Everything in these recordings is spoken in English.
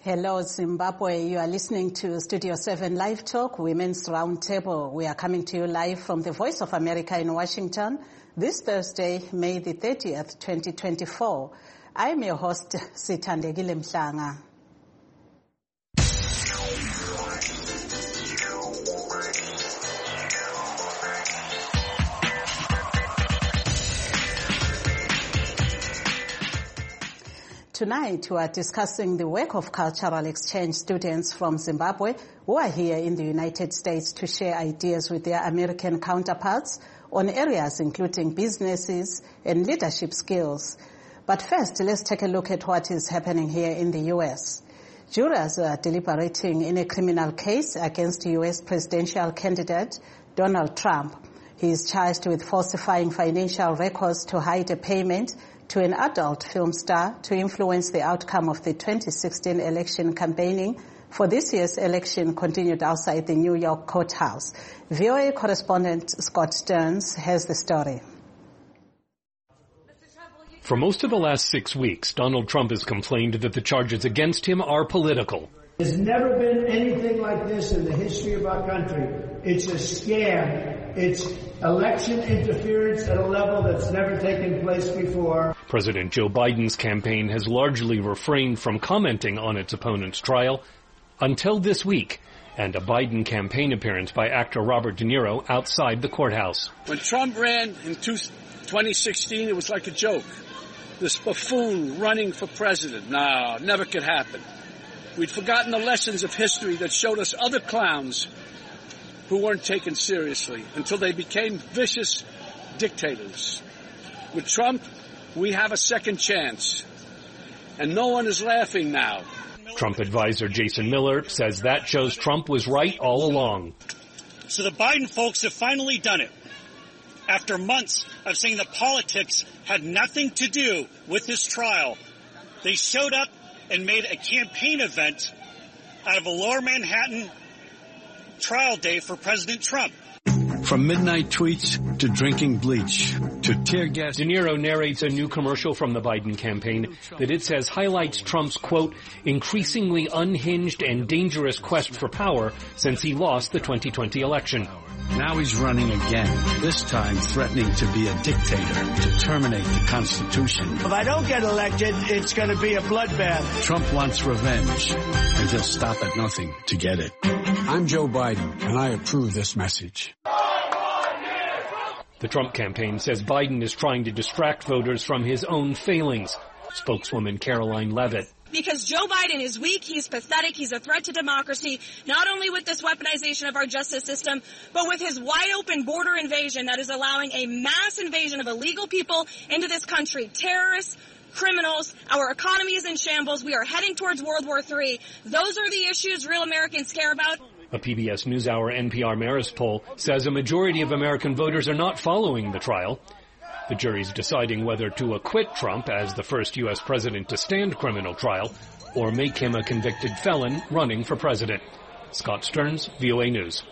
Hello, Zimbabwe. You are listening to Studio 7 Live Talk, Women's Roundtable. We are coming to you live from the Voice of America in Washington this Thursday, May the 30th, 2024. I'm your host, Sithandegile Mhlanga. Tonight, we are discussing the work of cultural exchange students from Zimbabwe who are here in the United States to share ideas with their American counterparts on areas including businesses and leadership skills. But first, let's take a look at what is happening here in the U.S. Jurors are deliberating in a criminal case against U.S. presidential candidate Donald Trump. He is charged with falsifying financial records to hide a payment to an adult film star to influence the outcome of the 2016 election. Campaigning for this year's election continued outside the New York courthouse. VOA correspondent Scott Stearns has the story. For most of the last 6 weeks, Donald Trump has complained that the charges against him are political. There's never been anything like this in the history of our country. It's a scam. It's election interference at a level that's never taken place before. President Joe Biden's campaign has largely refrained from commenting on its opponent's trial until this week, and a Biden campaign appearance by actor Robert De Niro outside the courthouse. When Trump ran in 2016, it was like a joke. This buffoon running for president. No, never could happen. We'd forgotten the lessons of history that showed us other clowns who weren't taken seriously until they became vicious dictators. With Trump, we have a second chance, and no one is laughing now. Trump advisor Jason Miller says that shows Trump was right all along. So the Biden folks have finally done it. After months of saying the politics had nothing to do with this trial, they showed up and made a campaign event out of a Lower Manhattan trial day for President Trump. From midnight tweets to drinking bleach to tear gas. De Niro narrates a new commercial from the Biden campaign that it says highlights Trump's, quote, increasingly unhinged and dangerous quest for power since he lost the 2020 election. Now he's running again, this time threatening to be a dictator, to terminate the Constitution. If I don't get elected, it's going to be a bloodbath. Trump wants revenge, and he'll stop at nothing to get it. I'm Joe Biden, and I approve this message. The Trump campaign says Biden is trying to distract voters from his own failings. Spokeswoman Caroline Leavitt. Because Joe Biden is weak, he's pathetic, he's a threat to democracy, not only with this weaponization of our justice system, but with his wide-open border invasion that is allowing a mass invasion of illegal people into this country. Terrorists, criminals, our economy is in shambles, we are heading towards World War III. Those are the issues real Americans care about. A PBS NewsHour NPR Marist poll says a majority of American voters are not following the trial. The jury's deciding whether to acquit Trump as the first U.S. president to stand criminal trial or make him a convicted felon running for president. Scott Stearns, VOA News.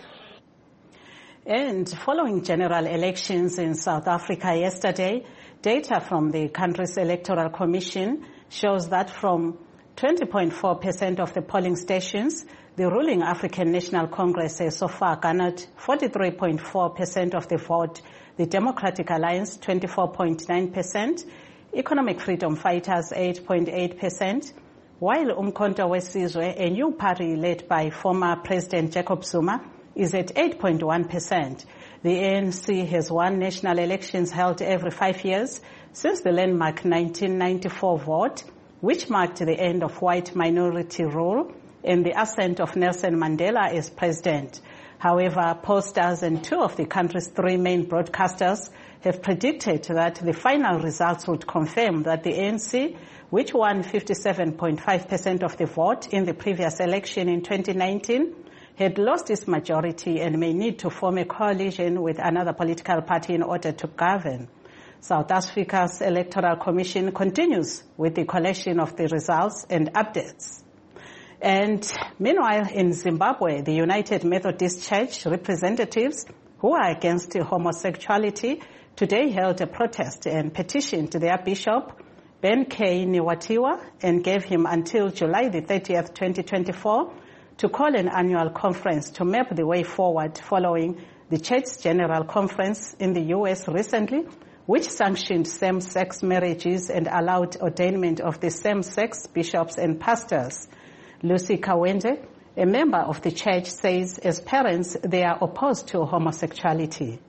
And following general elections in South Africa yesterday, data from the country's Electoral Commission shows that from 20.4% of the polling stations, the ruling African National Congress has so far garnered 43.4% of the vote, the Democratic Alliance 24.9%, Economic Freedom Fighters 8.8%, while Umkhonto weSizwe, a new party led by former President Jacob Zuma, is at 8.1%. The ANC has won national elections held every 5 years since the landmark 1994 vote, which marked the end of white minority rule and the ascent of Nelson Mandela as president. However, pollsters and two of the country's three main broadcasters have predicted that the final results would confirm that the ANC, which won 57.5% of the vote in the previous election in 2019, had lost its majority and may need to form a coalition with another political party in order to govern. South Africa's Electoral Commission continues with the collection of the results and updates. And meanwhile, in Zimbabwe, the United Methodist Church representatives who are against homosexuality today held a protest and petitioned their bishop Ben K. Niwatiwa, and gave him until July the 30th, 2024 to call an annual conference to map the way forward following the Church's General Conference in the U.S. recently, which sanctioned same-sex marriages and allowed ordainment of the same-sex bishops and pastors. Lucy Kawende, a member of the church, says as parents they are opposed to homosexuality.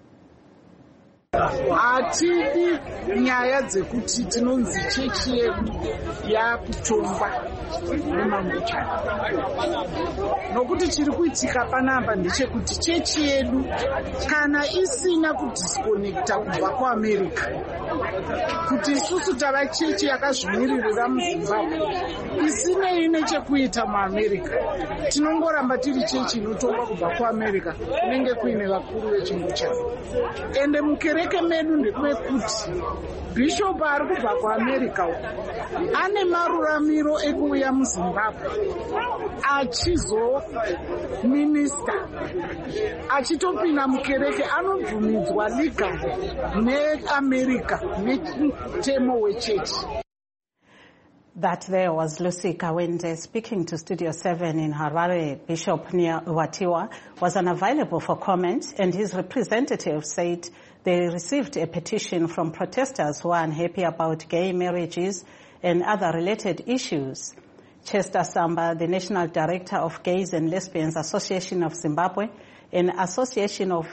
Hatidi nyaya dzekuti tinonzi chechi yedu yakutongwa nemangochana. Nokuti chiri kuitika panapa ndechekuti chechi yedu kana isina kudisconnecta kubva kuAmerica, kuti isusu tava chechi yakazvimiririra muZimbabwe isinei nechekuita muAmerica, tinongoramba tiri chechi inotongwa kubva kuAmerica kunenge kuine vakuru vechingochana. Ende mukereke medu ndekuti bishop ari kubva kuAmerica ane maruramiro ekuuya muZimbabwe achizo minister achitopinda mukereke anobvumidzwa legal neAmerica netemo wechechi. That there was Lucy Kawende speaking to Studio 7 in Harare. Bishop Niwatiwa was unavailable for comment, and his representative said they received a petition from protesters who are unhappy about gay marriages and other related issues. Chester Samba, the National Director of Gays and Lesbians Association of Zimbabwe, an association of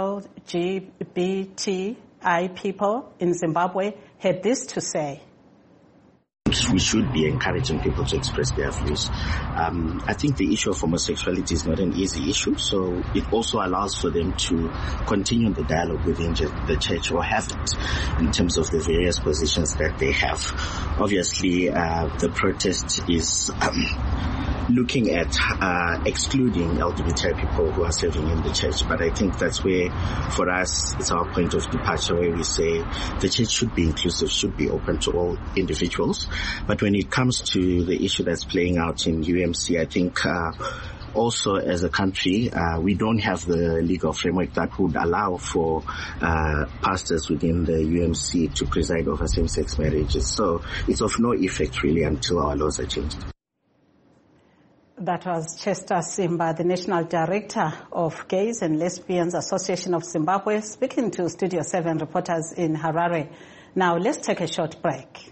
LGBTI people in Zimbabwe, had this to say. We should be encouraging people to express their views. I think the issue of homosexuality is not an easy issue, so it also allows for them to continue the dialogue within the church, or have it in terms of the various positions that they have. Obviously, the protest is looking at excluding LGBTI people who are serving in the church, but I think that's where, for us, it's our point of departure, where we say the church should be inclusive, should be open to all individuals. But when it comes to the issue that's playing out in UMC, I think also as a country, we don't have the legal framework that would allow for pastors within the UMC to preside over same-sex marriages. So it's of no effect really until our laws are changed. That was Chester Simba, the National Director of Gays and Lesbians Association of Zimbabwe, speaking to Studio 7 reporters in Harare. Now let's take a short break.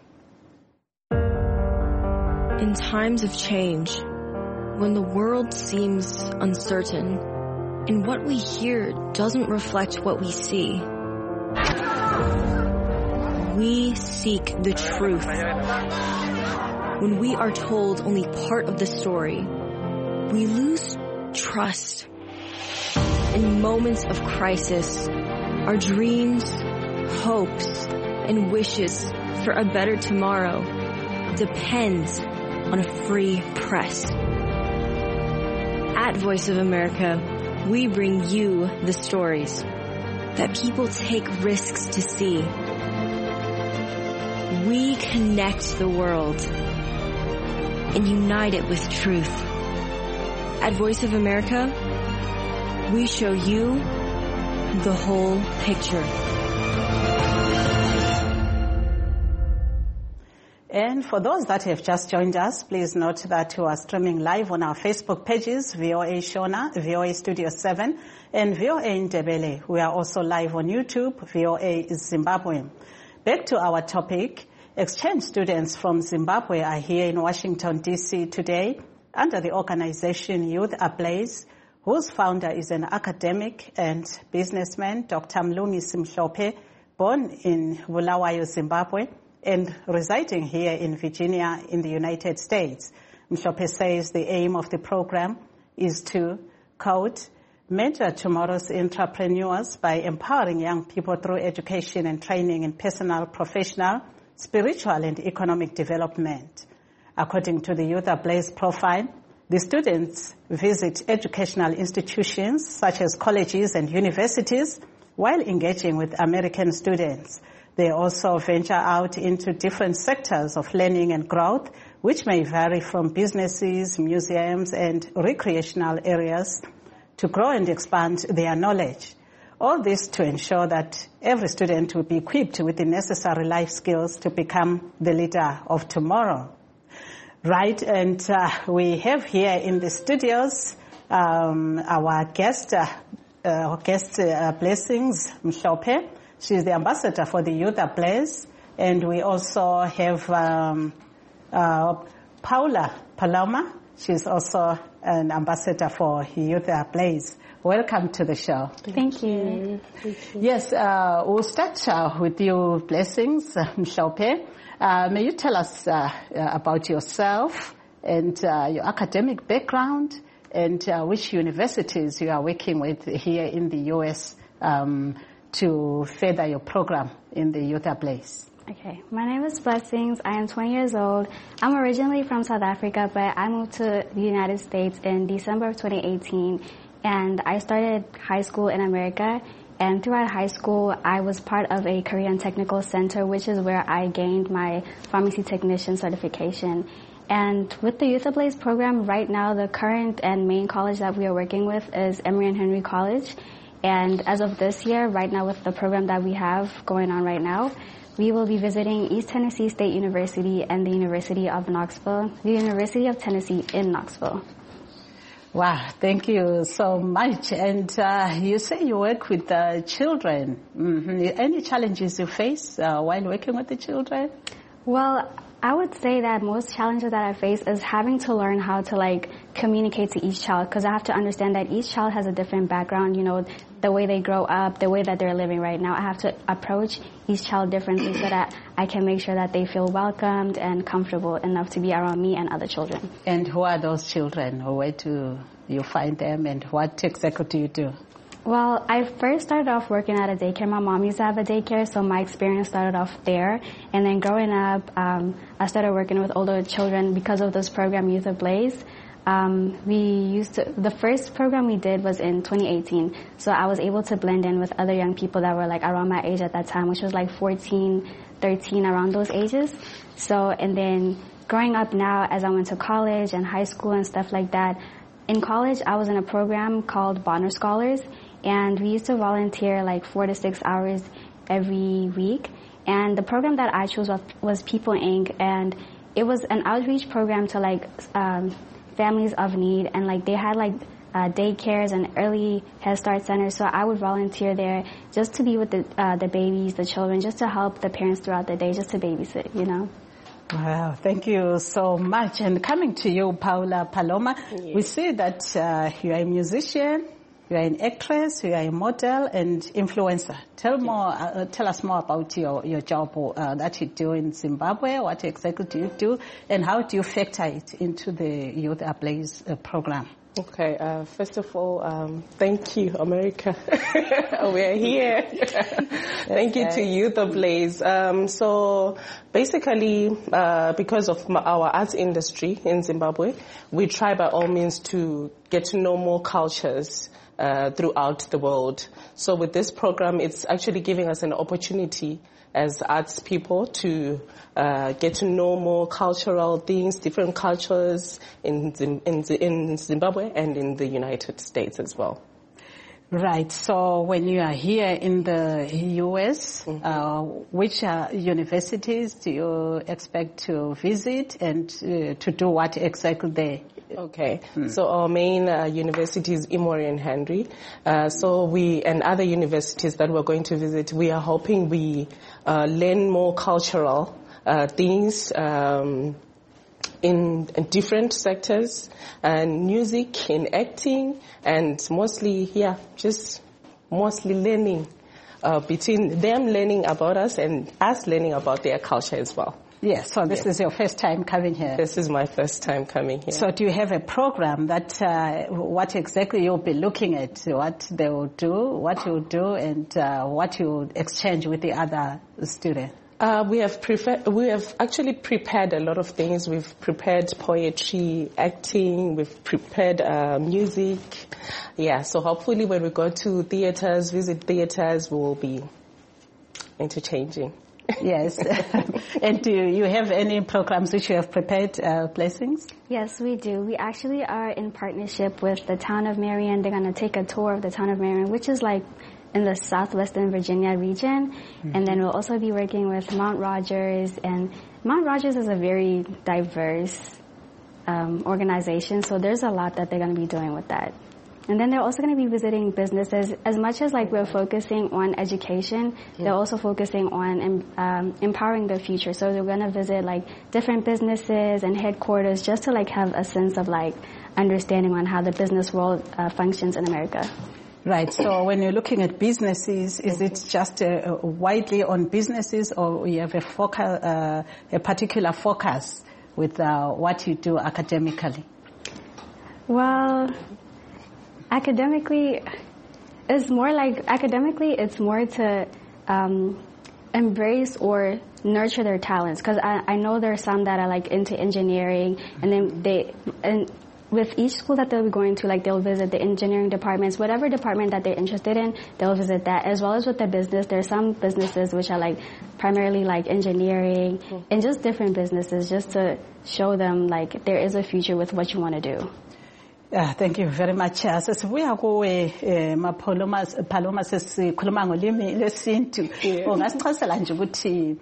In times of change, when the world seems uncertain and what we hear doesn't reflect what we see, we seek the truth. When we are told only part of the story, we lose trust. In moments of crisis, our dreams, hopes, and wishes for a better tomorrow depends on a free press. At Voice of America, we bring you the stories that people take risks to see. We connect the world and unite it with truth. At Voice of America, we show you the whole picture. And for those that have just joined us, please note that we are streaming live on our Facebook pages, VOA Shona, VOA Studio 7, and VOA Ndebele. We are also live on YouTube, VOA Zimbabwe. Back to our topic. Exchange students from Zimbabwe are here in Washington, D.C. today under the organization Youth Ablaze, whose founder is an academic and businessman, Dr. Mlungisi Mhlophe, born in Bulawayo, Zimbabwe, and residing here in Virginia in the United States. Mhlophe says the aim of the program is to, quote, mentor tomorrow's entrepreneurs by empowering young people through education and training in personal, professional, spiritual and economic development. According to the Youth Ablaze profile, the students visit educational institutions such as colleges and universities while engaging with American students. They also venture out into different sectors of learning and growth, which may vary from businesses, museums and recreational areas, to grow and expand their knowledge. All this to ensure that every student will be equipped with the necessary life skills to become the leader of tomorrow. Right, and we have here in the studios our guest, Blessings Mhlophe. She's the ambassador for the Youth Ablaze. And we also have Paula Paloma. She's also an ambassador for Youth Ablaze. Welcome to the show. Thank you. Yes, we'll start with you, Blessings Mhlophe. May you tell us about yourself and your academic background and which universities you are working with here in the U.S. To further your program in the Youth Ablaze. Okay, my name is Blessings. I am 20 years old. I'm originally from South Africa, but I moved to the United States in December of 2018, and I started high school in America. And throughout high school, I was part of a Korean Technical Center, which is where I gained my pharmacy technician certification. And with the Youth Ablaze program, right now, the current and main college that we are working with is Emory and Henry College. And as of this year, right now with the program that we have going on right now, we will be visiting East Tennessee State University and the University of Knoxville, the University of Tennessee in Knoxville. Wow, thank you so much. And you say you work with children. Mm-hmm. Any challenges you face while working with the children? Well, I would say that most challenges that I face is having to learn how to communicate to each child, because I have to understand that each child has a different background, the way they grow up, the way that they're living right now. I have to approach each child differently so that I can make sure that they feel welcomed and comfortable enough to be around me and other children. And who are those children? Where do you find them and what exactly do you do? Well, I first started off working at a daycare. My mom used to have a daycare, so my experience started off there. And then growing up, I started working with older children because of this program, Youth Ablaze. The first program we did was in 2018, so I was able to blend in with other young people that were around my age at that time, which was 14, 13, around those ages. So, and then growing up now, as I went to college and high school and stuff like that, in college I was in a program called Bonner Scholars, and we used to volunteer 4 to 6 hours every week. And the program that I chose was People Inc., and it was an outreach program to families of need, and they had daycares and early Head Start centers. So I would volunteer there just to be with the babies, the children, just to help the parents throughout the day, just to babysit, Wow, thank you so much. And coming to you, Paula Paloma, we see that you are a musician, you are an actress, you are a model and influencer. Tell us more about your job that you do in Zimbabwe. What exactly do you do, and how do you factor it into the Youth Ablaze program? Okay, first of all, thank you, America. We're here. Thank you to Youth Ablaze. So basically, because of our arts industry in Zimbabwe, we try by all means to get to know more cultures throughout the world. So with this program, it's actually giving us an opportunity as arts people to get to know more cultural things, different cultures in Zimbabwe and in the United States as well. Right. So when you are here in the U.S., which universities do you expect to visit and to do what exactly there? Okay. So our main university is Emory and Henry. So we and other universities that we're going to visit, we are hoping we learn more cultural things in different sectors, and music, in acting, and mostly learning between them learning about us and us learning about their culture as well. Yes, so this is your first time coming here? This is my first time coming here. So do you have a program that what exactly you'll be looking at, what they will do, what you'll do, and what you exchange with the other students? We have actually prepared a lot of things. We've prepared poetry, acting, we've prepared music. Yeah, so hopefully when we go to theaters, visit theaters, we will be interchanging. Yes. And do you have any programs which you have prepared, Blessings? Yes, we do. We actually are in partnership with the town of Marion. They're going to take a tour of the town of Marion, which is in the southwestern Virginia region. And then we'll also be working with Mount Rogers. And Mount Rogers is a very diverse organization, so there's a lot that they're going to be doing with that. And then they're also going to be visiting businesses. As much as like we're focusing on education, they're also focusing on empowering the future. So they're going to visit like different businesses and headquarters just to like have a sense of like understanding on how the business world functions in America. Right. So when you're looking at businesses, is it just widely on businesses, or you have a particular focus with what you do academically? Well, academically, it's more to embrace or nurture their talents, because I know there are some that are like into engineering, and then with each school that they'll be going to, like they'll visit the engineering departments, whatever department that they're interested in, they'll visit that, as well as with the business. There are some businesses which are like primarily like engineering and just different businesses, just to show them like there is a future with what you want to do. Thank you very much. Sesibuya kuwe Paloma, sesikhuluma ngolimi lesintu. Ungasichazela nje ukuthi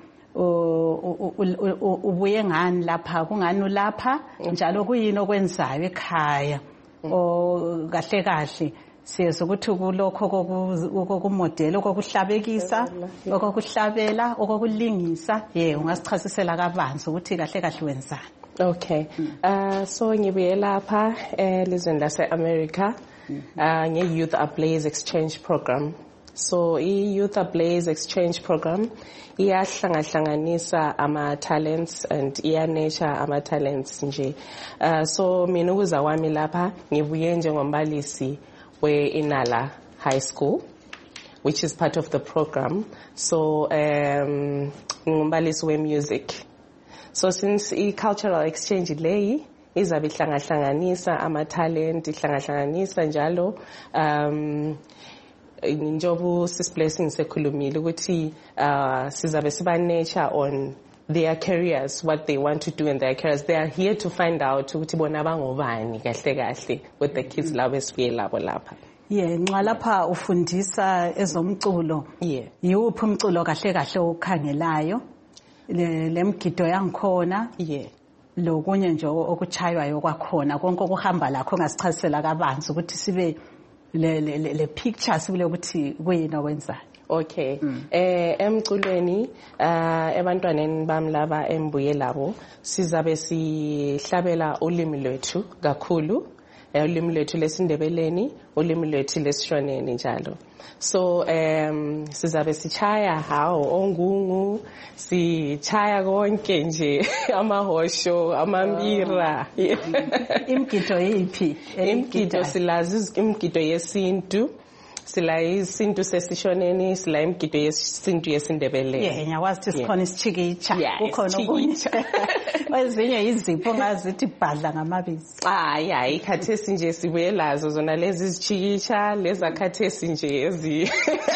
ubuye ngani lapha, kungani ulapha, njalo kuyini okwenzayo ekhaya kahle kahle. Siyeza ukuthi kulokho kokumodela, okokuhlabekisa, okokuhlabela, okokulingisa. Ungasichazisela kabanzi ukuthi kahle kahle wenzani. Okay. So ngibuye lapha elizweni lase-America nge-Youth Ablaze Exchange Program. So i-Youth Ablaze Exchange Program iyahlanganisa ama-talents and iya-nurture ama-talents nje. So mina ukuza kwami lapha ngibuye njengombalisi we-Inala High School, which is part of the program. So ngumbalisi we-music. So since i-cultural exchange leyi izabe ihlangahlanganisa ama-talent, ihlangahlanganisa njalo njobu sis Blessing sekhulumile ukuthi sizabe siba nature on their careers, what they want to do in their careers. They are here to find out ukuthi bona bangobani kahle kahle with the kids labo esibuye labo lapha. Nxa lapha ufundisa ezomculo. Yiwuphi umculo kahle kahle ukhangelayo? Lemgido yangikhona. Lokunye nje okuchaywayo kwakhona konke okuhamba lakho ngasichazisela kabanzi ukuthi sibe le picture sibule ukuthi kuyini okwenzayo. Okay. Emculweni ebantwaneni bami laba embuye labo sizabe sihlabela ulimi lwethu kakhulu, ulimi lwethu lesindebeleni, ulimi lwethu lesishoneni njalo. So sizabe sichaya hawo ongungu, sichaya konke nje amahosho, amambira. Imgido yipi? Imgido silazi imgido yesintu. Sila isintu sesishoneni, sila imgido yesintu yesindebeleni. Ngiyakwazi ukuthi sikhona isichikicha. Kukhona okunye. Ezinye izipho ngazithi bhadla ngamabizi. Hayi ikhathesi nje sibuye lazo zona lezi izichikicha, leza khathesi nje ezi.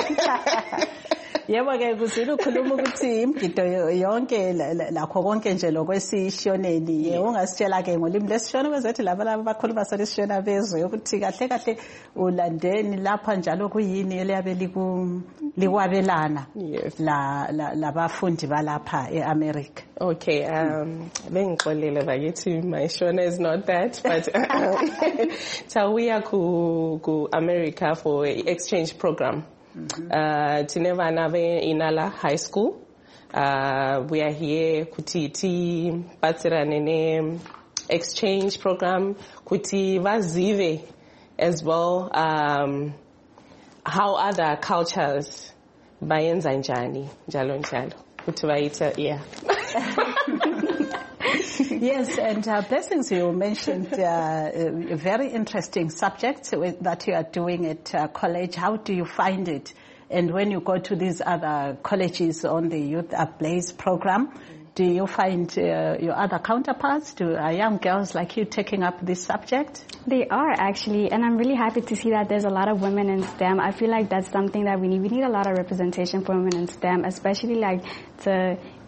Yebo ke kuzile ukhuluma ukuthi imgido yonke lakho konke nje lokwesishoneni. Ungasitshela ke ngolimi lesishona kwezethi laba abakhuluma selishona bezwe ukuthi kahle kahle ulandeni lapha njalo kuyini eliyabe likwabelana labafundi balapha eAmerica. Okay, bengixolele bakithi my Shona is not that, but tawuya ku America for exchange program. Tinevana ve Inala High School. We are here kuti batsirane ne exchange program kuti vazive as well how other cultures bayenza njani njalo njalo kuti vaita Yes, and Blessings, you mentioned a very interesting subject that you are doing at college. How do you find it? And when you go to these other colleges on the Youth Ablaze program, do you find your other counterparts, young girls like you, taking up this subject? They are actually, and I'm really happy to see that there's a lot of women in STEM. I feel like that's something that we need. We need a lot of representation for women in STEM, especially like to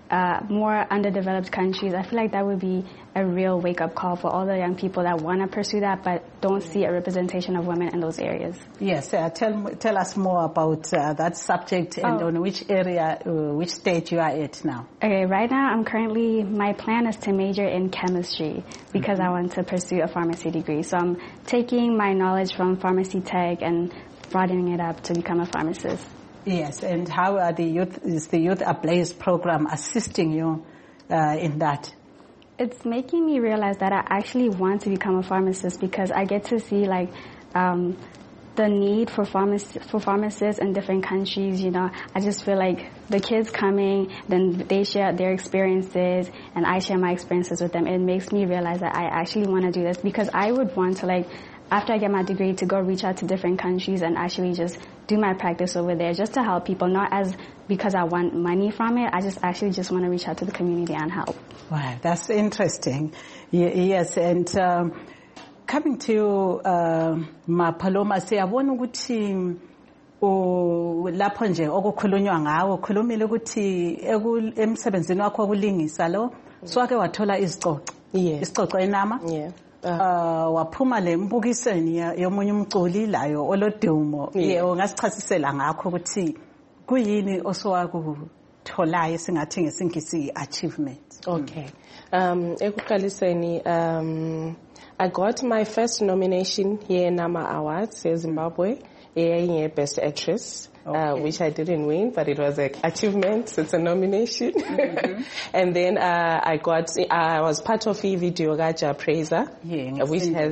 more underdeveloped countries, I feel like that would be a real wake-up call for all the young people that want to pursue that but don't see a representation of women in those areas. Yes, tell us more about that subject and on which area, which stage you are at now. Okay, right now my plan is to major in chemistry because I want to pursue a pharmacy degree. So I'm taking my knowledge from pharmacy tech and broadening it up to become a pharmacist. Yes, and how are is the Youth Ablaze program assisting you in that? It's making me realize that I actually want to become a pharmacist because I get to see like the need for pharmacists in different countries. You know, I just feel like the kids coming, then they share their experiences and I share my experiences with them. It makes me realize that I actually want to do this because I would want to, like, after I get my degree, to go reach out to different countries and actually just do my practice over there just to help people, not as because I want money from it. I just actually just want to reach out to the community and help. Wow, that's interesting. Yes, and coming to Mapaloma, siyabona ukuthi lapho nje okukhulunywa ngawo ukhulumile ukuthi emsebenzini wakho wokulingisa lo swake wathola isicoco enama. Yeah. Waphuma le mbukisweni yomunye umculi layo olodumo. Ungasichasisela ngakho ukuthi kuyini osowakutholayo singathi ngesingisi achievement. Okay. Ekuqaliseni I got my first nomination here in Nama Awards in Zimbabwe, Best Actress. Which I didn't win, but it was an achievement. It's a nomination. Mm-hmm. And then I was part of video Gaja Praiser, which has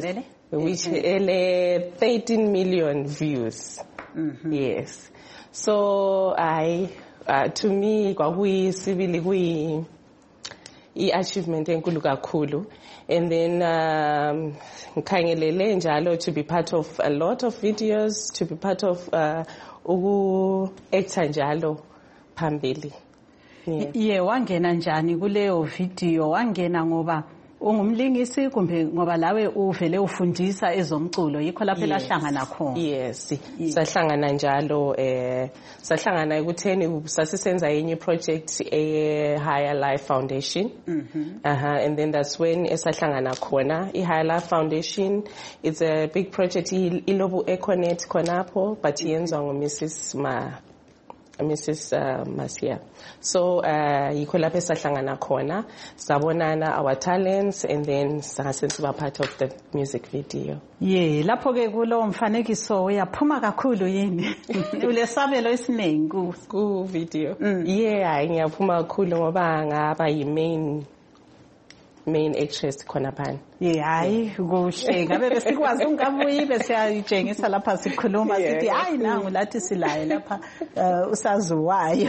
13 million views. Mm-hmm. Yes. So to me, achievement enkulu kakhulu. And then nkangelele njalo to be part of a lot of videos, to be part of actor njalo phambili. Wangena njani kuleyo video? Wangena ngoba ungumlingisi kumbe ngoba lawe uvele ufundisa ezomculo yikho lapho lahlangana khona? Yes, sahlangana njalo sahlangana ekutheni sasisenza enye project Higher Life Foundation. And then that's when sahlangana khona. Higher Life Foundation, it's a big project ilobu Econet khonapho, but yenziwa Mrs. Masia. So yikho lapho sahlangana khona sabonana our talents and then sasenza part of the music video. Lapho ke kulo mfanekiso uyaphuma kakhulu yini? Ulesabelo esiningi ku video. Ngiyaphuma kakhulu ngoba ngaba main actress khona phana. Hayi kuhle ngabe besikwazi ungabuyi besiyayitshengisa lapha sikhuluma sithi hayi nangu lathi silaye lapha usaziwayo.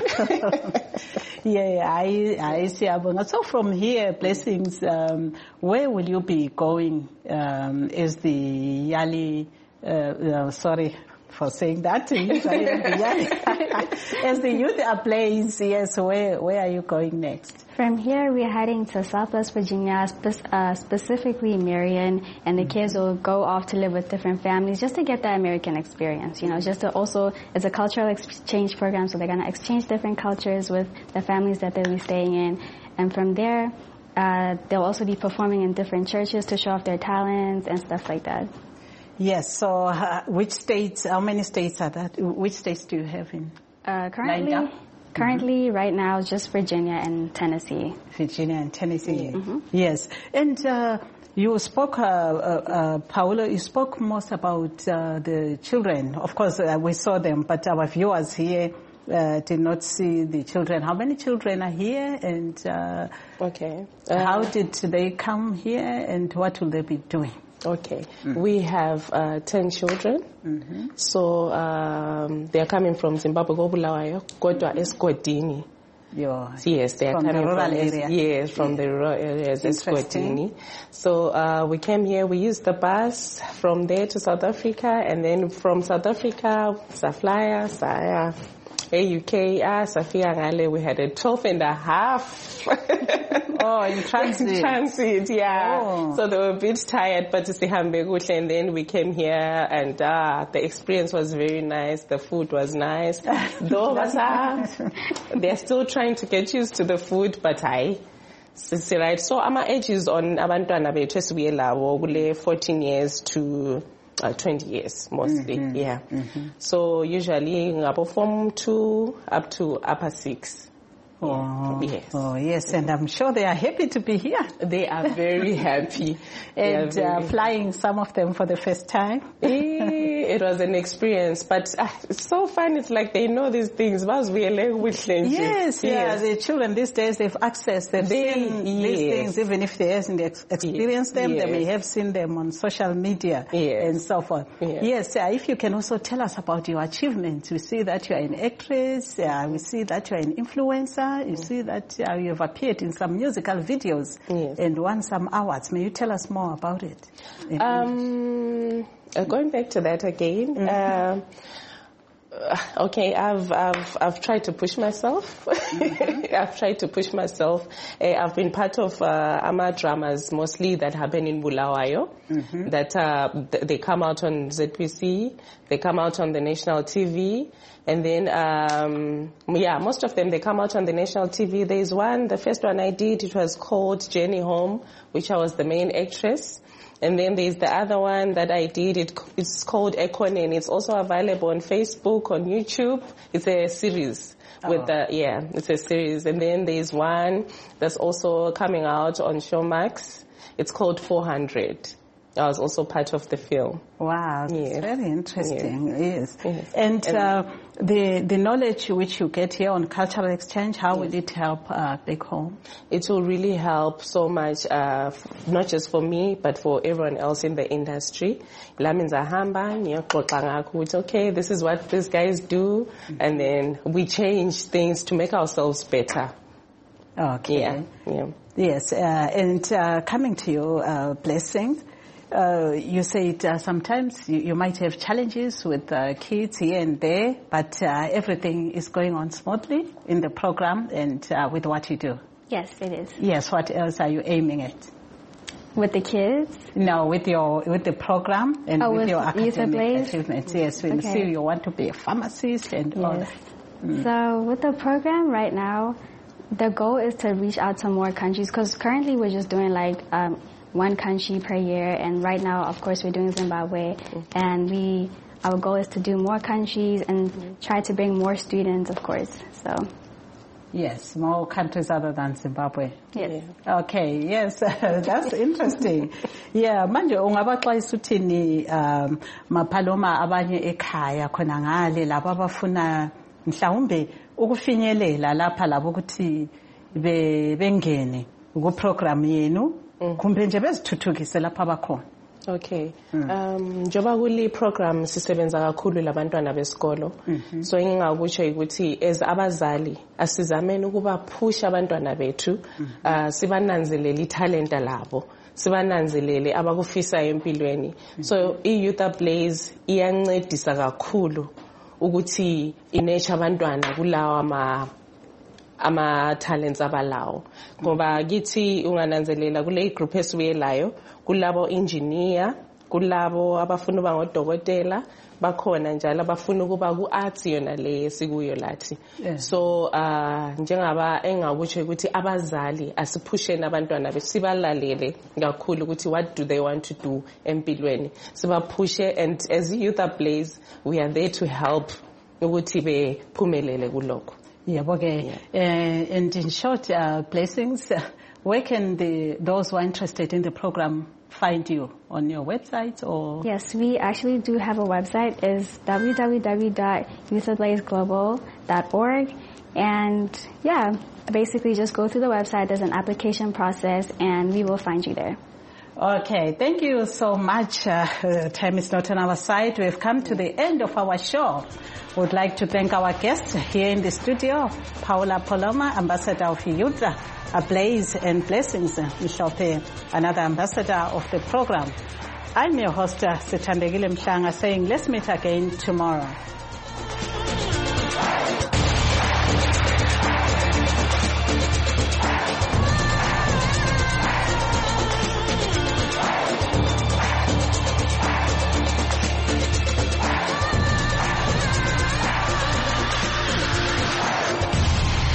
I siyabonga. So from here, Blessings, where will you be going as the Yali sorry for saying that, as the Youth Ablaze, yes, where are you going next? From here, we're heading to Southwest Virginia, specifically Marion, and the kids will go off to live with different families just to get that American experience, you know, just to also, it's a cultural exchange program, so they're going to exchange different cultures with the families that they'll be staying in. And from there, they'll also be performing in different churches to show off their talents and stuff like that. Yes, so which states, how many states are that? Which states do you have in? Currently, right now, just Virginia and Tennessee. Virginia and Tennessee, yes. And you spoke, Paolo, you spoke most about the children. Of course, we saw them, but our viewers here did not see the children. How many children are here? And how did they come here? And what will they be doing? Okay, we have 10 children. So they are coming from Zimbabwe, Bulawayo, Kodwa Eskodini. Yes, they are from coming the rural from area. Yes, from the rural areas, Eskodini. So we came here. We used the bus from there to South Africa, and then from South Africa, Saflyer, Saya, UK, Safia Ngale, we had a 12 and a half. Oh, in transit. In transit, yeah. Oh. So they were a bit tired, but and then we came here, and the experience was very nice. The food was nice. They're still trying to get used to the food, but right. So our age is on abantwana bethu esibuyelawo kule 14 years to 20 years mostly. Mm-hmm. Yeah. Mm-hmm. So usually ngabo form 2 up to upper 6. Oh, yes. Oh, yes, and I'm sure they are happy to be here. They are very happy. And flying some of them for the first time. It was an experience, but it's so fun. It's like they know these things. Yes, yeah. The children these days, they've accessed, they've seen these things, even if they haven't experienced them, they may have seen them on social media and so forth. Yes, if you can also tell us about your achievements. We see that you are an actress, we see that you are an influencer. You see that you have appeared in some musical videos and won some awards. May you tell us more about it? Going back to that again, okay, I've tried to push myself. I've tried to push myself. I've been part of AMA dramas mostly that happen in Bulawayo. That they come out on ZPC, they come out on the national TV, and then most of them they come out on the national TV. There's one, the first one I did, it was called Journey Home, which I was the main actress. And then there's the other one that I did. It's called Ekonen. It's also available on Facebook, on YouTube. It's a series it's a series. And then there's one that's also coming out on Showmax. It's called 400. I was also part of the film. Wow, that's very interesting. Yes. And the knowledge which you get here on cultural exchange, how will it help back home? It will really help so much, not just for me, but for everyone else in the industry. Okay, this is what these guys do, and then we change things to make ourselves better. Okay. Yes, and coming to you, Blessings. You said sometimes you might have challenges with kids here and there, but everything is going on smoothly in the program and with what you do. Yes, it is. Yes, what else are you aiming at? With the kids? No, with the program and with your academic achievements. Yes, we see you want to be a pharmacist and all that. So with the program right now, the goal is to reach out to more countries, because currently we're just doing like one country per year, and right now, of course, we're doing Zimbabwe, and our goal is to do more countries and try to bring more students, of course. So. Yes, more countries other than Zimbabwe. Yes. Okay, yes, that's interesting. Yeah, manje ungabaxwayisa uthini maphaloma abanye ekhaya khona ngale labo abafuna mhlawumbe ukufinyelela lapha labo ukuthi bengene ku program yenu kumbe nje bezithuthukise lapha abakhona. Okay. Njoba kuli program sisebenza kakhulu labantwana besikolo. So ngingakutsho ukuthi as abazali asizameni ukuba push abantwana bethu sibananzelele italenta labo. Sibananzelele abakufisayo empilweni. So iYouth Ablaze iyancedisa kakhulu ukuthi inecha abantwana kulawa ama-talents abalawo. Ngoba kithi ungananzelela kule group esibuyelayo, kulabo engineer, kulabo abafuna ukuba ngodokotela, bakhona njalo abafuna ukuba ku-arts yona le esikuyo lathi. So njengaba engakutsho ukuthi abazali asiphusheni abantwana besibalalele kakhulu ukuthi what do they want to do empilweni. Sibaphushe, and as Youth Ablaze we are there to help ukuthi bephumelele kulokho. Yeah, okay. And in short, Blessings, where can those who are interested in the program find you? On your website or? Yes, we actually do have a website. It's www.youthablazeglobal.org. And basically just go through the website. There's an application process and we will find you there. Okay, thank you so much. Time is not on our side. We've come to the end of our show. Would like to thank our guests here in the studio, Paula Poloma, Ambassador of Youth Ablaze, and Blessings Mhlophe, another ambassador of the program. I'm your host, Sithandegile Mhlanga, saying let's meet again tomorrow.